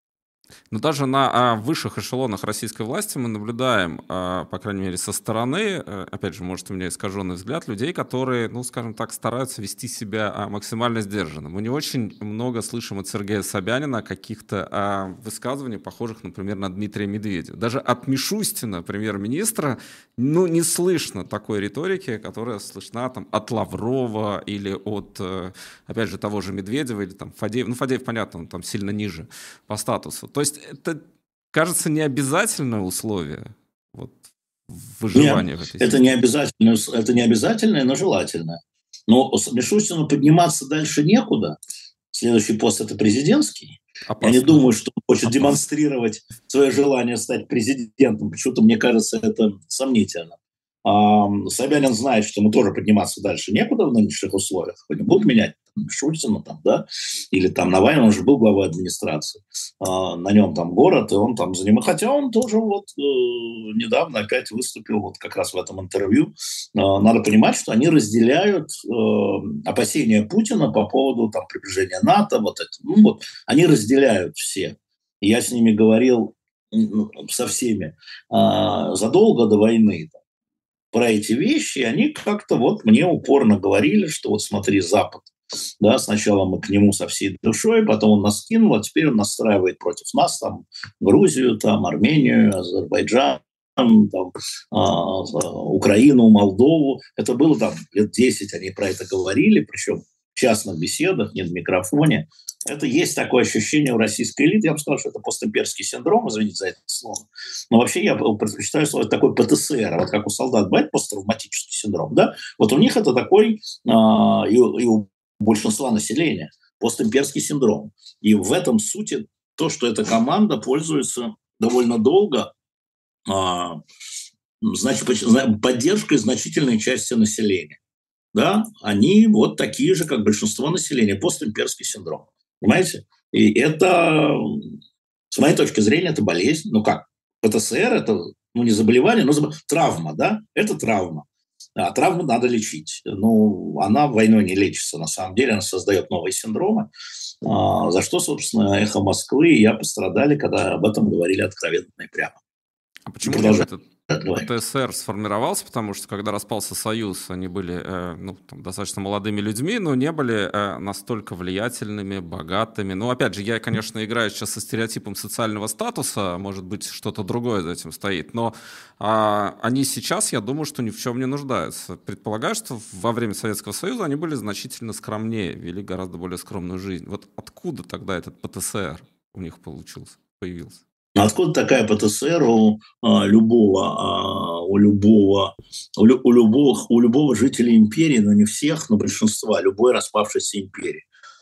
A: Но даже на высших эшелонах российской власти мы наблюдаем, по крайней мере, со стороны, опять же, может, у меня искаженный взгляд, людей, которые, ну, скажем так, стараются вести себя максимально сдержанно. Мы не очень много слышим от Сергея Собянина каких-то высказываний, похожих, например, на Дмитрия Медведева. Даже от Мишустина, премьер-министра, ну, не слышно такой риторики, которая слышна там от Лаврова или от, опять же, того же Медведева или там Фадеева. Ну, Фадеев, понятно, он там сильно ниже по статусу. То есть это, кажется, не обязательное условие вот, выживания
B: Нет,
A: в этой
B: это
A: системе.
B: не обязательное, но желательное. Но Мишустину подниматься дальше некуда. Следующий пост – это президентский. Я не
A: Опасно.
B: думаю, что он хочет
A: Опасно.
B: демонстрировать свое желание стать президентом. Почему-то, мне кажется, это сомнительно. Собянин знает, что ему тоже подниматься дальше некуда в нынешних условиях. Не будут менять Шульцина, там, да, или там Навальный, он же был главой администрации. На нем там город, и он там занимает. Хотя он тоже вот недавно опять выступил вот как раз в этом интервью. Надо понимать, что они разделяют опасения Путина по поводу там приближения НАТО, вот это. Ну вот, они разделяют все. Я с ними говорил со всеми задолго до войны про эти вещи, и они как-то вот мне упорно говорили, что вот смотри, Запад, да, сначала мы к нему со всей душой, потом он нас кинул, а теперь он настраивает против нас там Грузию, там Армению, Азербайджан, там, Украину, Молдову. Это было там лет 10, они про это говорили, причем в частных беседах, не в микрофоне. Это есть такое ощущение у российской элиты. Я бы сказал, что это постимперский синдром, извините за это слово. Но вообще я предпочитаю слово такой ПТСР, вот как у солдат бывает посттравматический синдром, да? Вот у них это такой, и у большинства населения, постимперский синдром. И в этом сути то, что эта команда пользуется довольно долго поддержкой значительной части населения. Да, они вот такие же, как большинство населения, постимперский синдром. Понимаете? И это, с моей точки зрения, это болезнь. Ну как? ПТСР – это не заболевание, но травма, да? Это травма. А травму надо лечить. Ну, она войной не лечится, на самом деле, она создает новые синдромы, за что, собственно, «Эхо Москвы» и я пострадали, когда об этом говорили откровенно и прямо.
A: А почему у них этот ПТСР сформировался? Потому что, когда распался Союз, они были там, достаточно молодыми людьми, но не были настолько влиятельными, богатыми. Ну, опять же, я, конечно, играю сейчас со стереотипом социального статуса, может быть, что-то другое за этим стоит, но они сейчас, я думаю, что ни в чем не нуждаются. Предполагаю, что во время Советского Союза они были значительно скромнее, вели гораздо более скромную жизнь. Вот откуда тогда этот ПТСР у них появился?
B: Откуда такая ПТСР у любого жителя империи, но не всех, но большинства, любой распавшейся империи?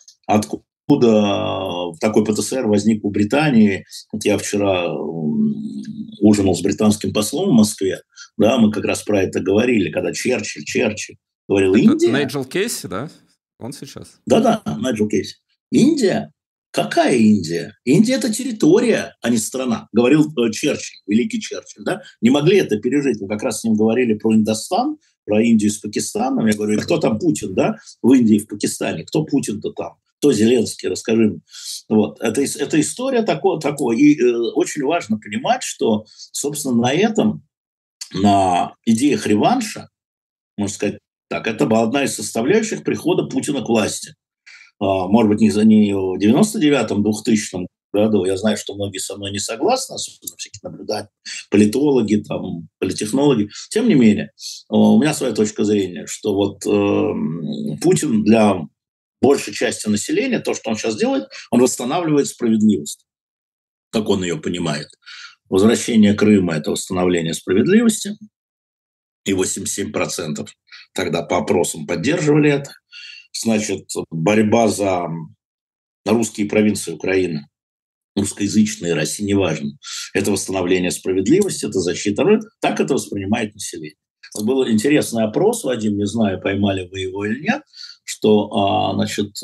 B: Откуда такой ПТСР возник у Британии? Вот я вчера ужинал с британским послом в Москве, да, мы как раз про это говорили, когда Черчилль говорил,
A: это
B: Индия.
A: Найджел Кейси, да? Он сейчас.
B: Да, Найджел Кейси. Индия. Какая Индия? Индия – это территория, а не страна, говорил Черчилль, великий Черчилль. Да? Не могли это пережить. Мы как раз с ним говорили про Индостан, про Индию с Пакистаном. Я говорю, кто там Путин, да, в Индии, в Пакистане? Кто Путин-то там? Кто Зеленский? Расскажи мне. Вот. Это история такой. И очень важно понимать, что, собственно, на идеях реванша, можно сказать так, это была одна из составляющих прихода Путина к власти. Может быть, не в 99-м, 2000-м году. Я знаю, что многие со мной не согласны, особенно всякие наблюдатели, политологи, там, политтехнологи. Тем не менее, у меня своя точка зрения, что вот Путин для большей части населения, то, что он сейчас делает, он восстанавливает справедливость, как он ее понимает. Возвращение Крыма – это восстановление справедливости, и 87% тогда по опросам поддерживали это. Значит, борьба за русские провинции Украины, русскоязычные России, неважно. Это восстановление справедливости, это защита. Так это воспринимает население. Вот был интересный опрос, Вадим, не знаю, поймали вы его или нет, что, значит,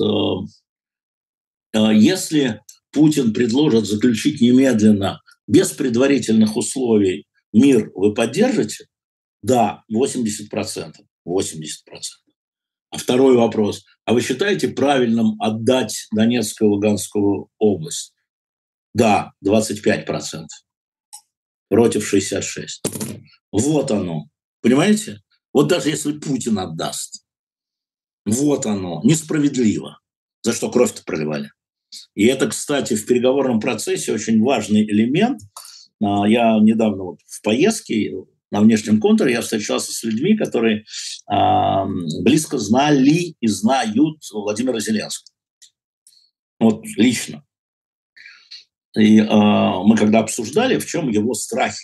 B: если Путин предложит заключить немедленно, без предварительных условий, мир, вы поддержите? Да, 80%. 80%. А второй вопрос. А вы считаете правильным отдать Донецкую и Луганскую область? Да, 25% против 66%. Вот оно. Понимаете? Вот даже если Путин отдаст, вот оно, несправедливо. За что кровь-то проливали? И это, кстати, в переговорном процессе очень важный элемент. Я недавно в поездке на внешнем контуре я встречался с людьми, которые близко знали и знают Владимира Зеленского. Вот лично. И мы когда обсуждали, в чем его страхи.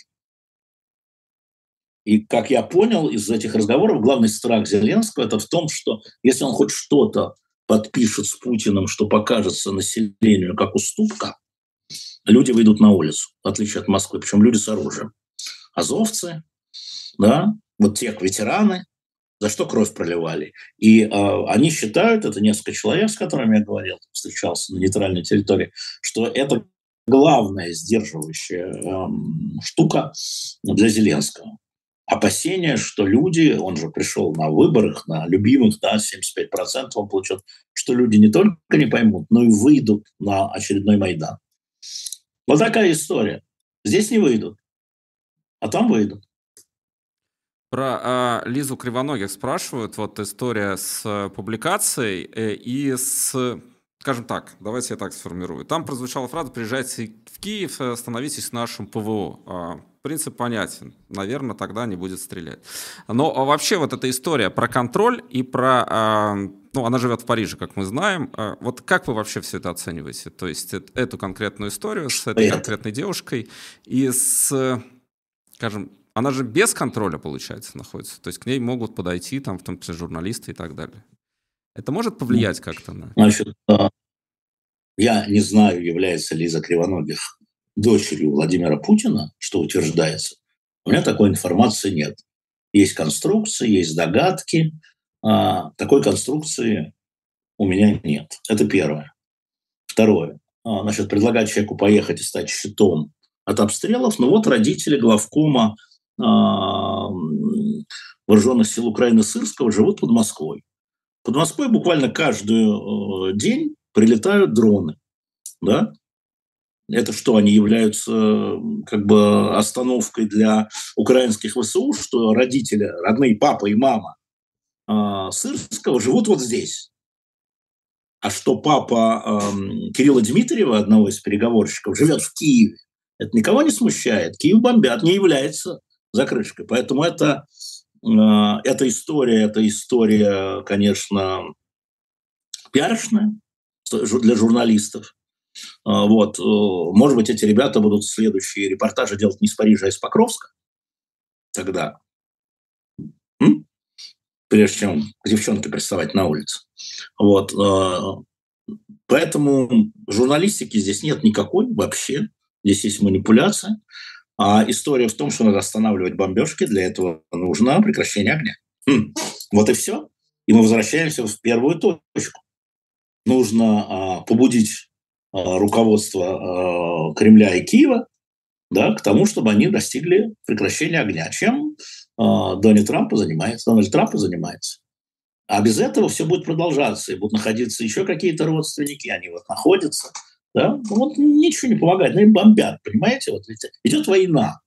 B: И, как я понял из этих разговоров, главный страх Зеленского – это в том, что если он хоть что-то подпишет с Путиным, что покажется населению как уступка, люди выйдут на улицу, в отличие от Москвы, причем люди с оружием. Азовцы, да, вот те ветераны, за что кровь проливали. И они считают, это несколько человек, с которыми я говорил, встречался на нейтральной территории, что это главная сдерживающая штука для Зеленского. Опасение, что люди, он же пришел на выборах, на любимых, да, 75% он получил, что люди не только не поймут, но и выйдут на очередной Майдан. Вот такая история. Здесь не выйдут, а там выйдут.
A: Про Лизу Кривоногих спрашивают. Вот история с публикацией и с... Скажем так, давайте я так сформирую. Там прозвучала фраза: приезжайте в Киев, становитесь в нашем ПВО. Принцип понятен. Наверное, тогда не будет стрелять. Но вообще вот эта история про контроль и про... Ну, она живет в Париже, как мы знаем. Вот как вы вообще все это оцениваете? То есть эту конкретную историю с этой конкретной девушкой и с, скажем, она же без контроля, получается, находится. То есть к ней могут подойти, там, в том числе, журналисты и так далее. Это может повлиять как-то на...
B: Значит, я не знаю, является Лиза Кривоногих дочерью Владимира Путина, что утверждается. У меня такой информации нет. Есть конструкции, есть догадки. Такой конструкции у меня нет. Это первое. Второе. Значит, предлагать человеку поехать и стать щитом от обстрелов. Ну вот родители главкома вооруженных сил Украины Сырского живут под Москвой. Под Москвой буквально каждый день прилетают дроны. Да? Это что, они являются как бы остановкой для украинских ВСУ, что родители, родные папа и мама Сырского живут вот здесь. А что папа Кирилла Дмитриева, одного из переговорщиков, живет в Киеве, это никого не смущает. Киев бомбят, не является закрышкой. Поэтому эта история, конечно, пиаршная для журналистов. Вот. Может быть, эти ребята будут следующие репортажи делать не из Парижа, а из Покровска тогда. Прежде чем к девчонке приставать на улице. Вот. Поэтому журналистики здесь нет никакой вообще. Здесь есть манипуляция. А история в том, что надо останавливать бомбежки. Для этого нужно прекращение огня. Вот и все. И мы возвращаемся в первую точку. Нужно побудить руководство Кремля и Киева, да, к тому, чтобы они достигли прекращения огня. Чем Дональд Трамп занимается. А без этого все будет продолжаться, и будут находиться еще какие-то родственники, они вот находятся. Да? Ну, вот ничего не помогает, ну и бомбят, понимаете? Вот ведь идет война.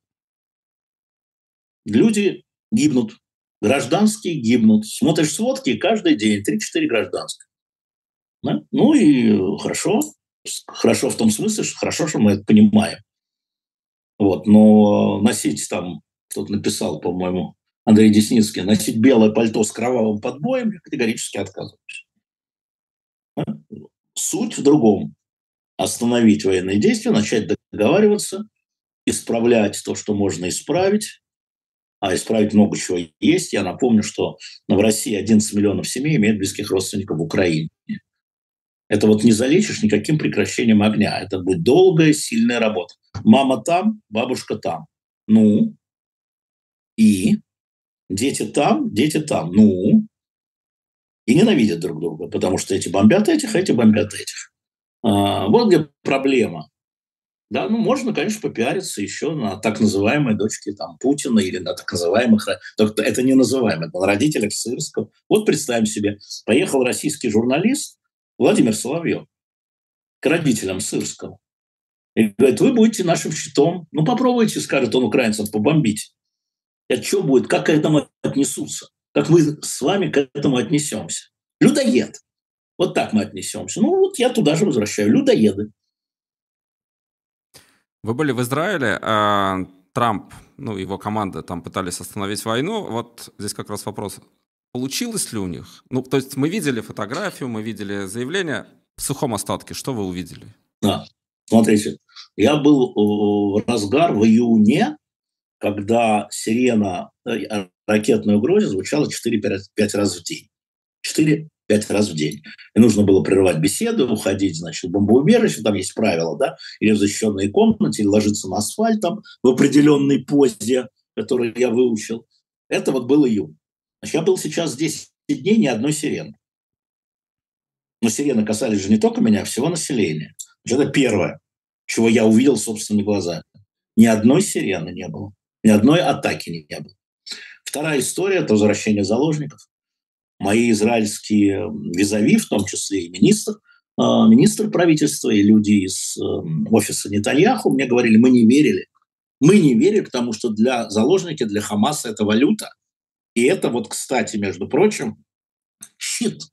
B: Люди гибнут, гражданские гибнут. Смотришь сводки, каждый день 3-4 гражданских. Да? Ну и хорошо. Хорошо в том смысле, что хорошо, что мы это понимаем. Вот, но носить там, кто-то написал, по-моему, Андрей Десницкий, носить белое пальто с кровавым подбоем, я категорически отказываюсь. Суть в другом. Остановить военные действия, начать договариваться, исправлять то, что можно исправить. А исправить много чего есть. Я напомню, что в России 11 миллионов семей имеют близких родственников в Украине. Это вот не залечишь никаким прекращением огня. Это будет долгая, сильная работа. Мама там, бабушка там. Ну, и дети там. Ну, и ненавидят друг друга, потому что эти бомбят этих, эти бомбят этих. Вот где проблема. Да, ну, можно, конечно, попиариться еще на так называемой дочке там, Путина или на так называемых... Это не называемых, это на родителях Сырского. Вот представим себе, поехал российский журналист Владимир Соловьев к родителям Сырского. И говорит, вы будете нашим щитом. Ну, попробуйте, скажет он украинцам, побомбить. Это что будет? Как к этому отнесутся? Как мы с вами к этому отнесемся? Людоед. Вот так мы отнесемся. Ну, вот я туда же возвращаю. Людоеды.
A: Вы были в Израиле, Трамп, ну, его команда там пытались остановить войну. Вот здесь как раз вопрос, получилось ли у них? Ну, то есть мы видели фотографию, мы видели заявление в сухом остатке. Что вы увидели?
B: Да. Смотрите, я был в разгар в июне, когда сирена ракетной угрозы звучала 4-5 раз в день. 4-5 раз в день. И нужно было прерывать беседу, уходить, значит, в бомбоубежище, там есть правила, да, или в защищенной комнате, или ложиться на асфальт там в определенной позе, которую я выучил. Это вот был июнь. Значит, я был сейчас 10 дней, ни одной сирены. Но сирены касались же не только меня, а всего населения. Значит, это первое, чего я увидел собственными глазами. Ни одной сирены не было. Ни одной атаки не было. Вторая история – это возвращение заложников. Мои израильские визави, в том числе и министр правительства, и люди из офиса Нетаньяху мне говорили, мы не верили. Мы не верили, потому что для заложники, для Хамаса это валюта. И это вот, кстати, между прочим, щит.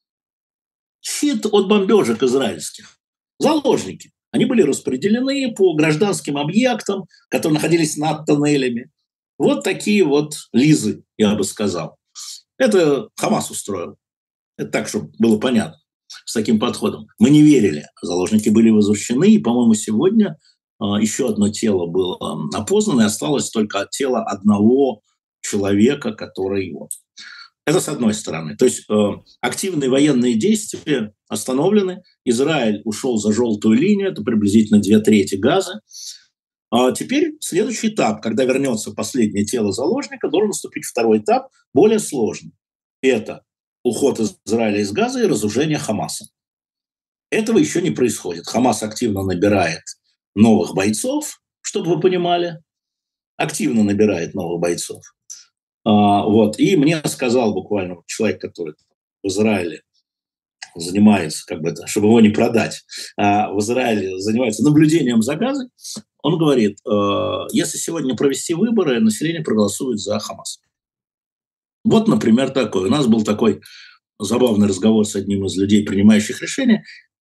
B: Щит от бомбежек израильских. Заложники. Они были распределены по гражданским объектам, которые находились над тоннелями. Вот такие вот лизы, я бы сказал. Это Хамас устроил. Это так, чтобы было понятно. С таким подходом. Мы не верили. Заложники были возвращены. И, по-моему, сегодня еще одно тело было опознано. И осталось только тело одного человека, который... Это с одной стороны. То есть активные военные действия остановлены. Израиль ушел за желтую линию. Это приблизительно 2/3 Газа. А теперь следующий этап, когда вернется последнее тело заложника, должен наступить второй этап, более сложный. Это уход Израиля из Газа и разоружение Хамаса. Этого еще не происходит. Хамас активно набирает новых бойцов, чтобы вы понимали. Активно набирает новых бойцов. Вот. И мне сказал буквально человек, который в Израиле занимается, как бы это, чтобы его не продать, в Израиле занимается наблюдением за Газой, он говорит, если сегодня провести выборы, население проголосует за Хамас. Вот, например, такой. У нас был такой забавный разговор с одним из людей, принимающих решения.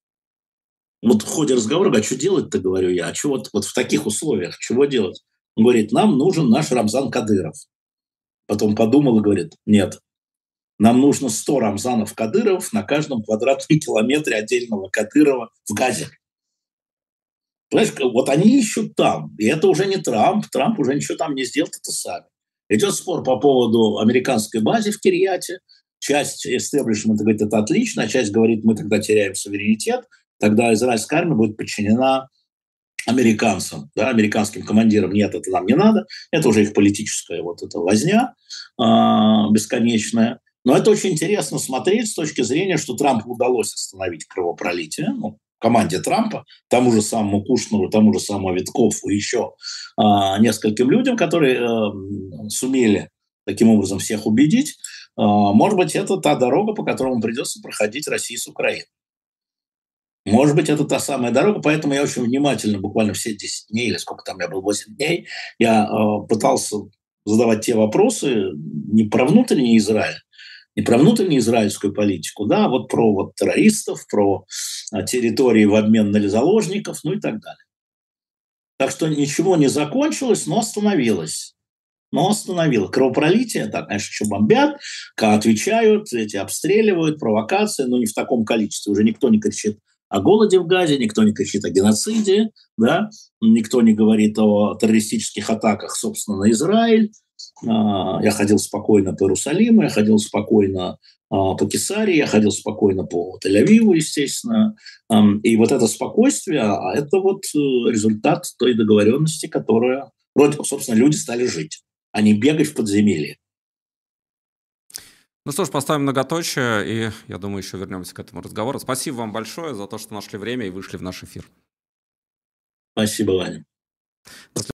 B: Вот в ходе разговора, говорю, а что делать-то, говорю я, а что вот в таких условиях, чего делать? Он говорит, нам нужен наш Рамзан Кадыров. Потом подумал и говорит, нет, нам нужно 100 Рамзанов Кадыровых на каждом квадратном километре отдельного Кадырова в Газе. Понимаешь, вот они ищут там. И это уже не Трамп. Трамп уже ничего там не сделал, это сами. Идет спор по поводу американской базы в Кирьяте. Часть истеблишмента говорит, это отлично, а часть говорит, мы тогда теряем суверенитет, тогда израильская армия будет подчинена американцам, да, американским командирам. Нет, это нам не надо. Это уже их политическая вот эта возня бесконечная. Но это очень интересно смотреть с точки зрения, что Трампу удалось остановить кровопролитие. Ну, команде Трампа, тому же самому Кушнеру, тому же самому Виткову, еще нескольким людям, которые сумели таким образом всех убедить. Может быть, это та дорога, по которой придется проходить России с Украиной. Может быть, это та самая дорога, поэтому я очень внимательно, буквально все 10 дней, или сколько там я был, 8 дней, я пытался задавать те вопросы не про внутренний Израиль, не про внутреннюю израильскую политику, да, а вот про вот террористов, про территории в обмен на заложников, ну и так далее. Так что ничего не закончилось, но остановилось. Кровопролитие, да, конечно, еще бомбят, отвечают, эти обстреливают, провокации, но не в таком количестве. Уже никто не кричит о голоде в Газе, никто не кричит о геноциде, да, никто не говорит о террористических атаках, собственно, на Израиль. Я ходил спокойно по Иерусалиму, я ходил спокойно по Кесарии, я ходил спокойно по Тель-Авиву, естественно. И вот это спокойствие, это вот результат той договоренности, которая... Вроде, собственно, люди стали жить, а не бегать в подземелье.
A: Ну что ж, поставим многоточие, и я думаю, еще вернемся к этому разговору. Спасибо вам большое за то, что нашли время и вышли в наш эфир.
B: Спасибо, Ваня.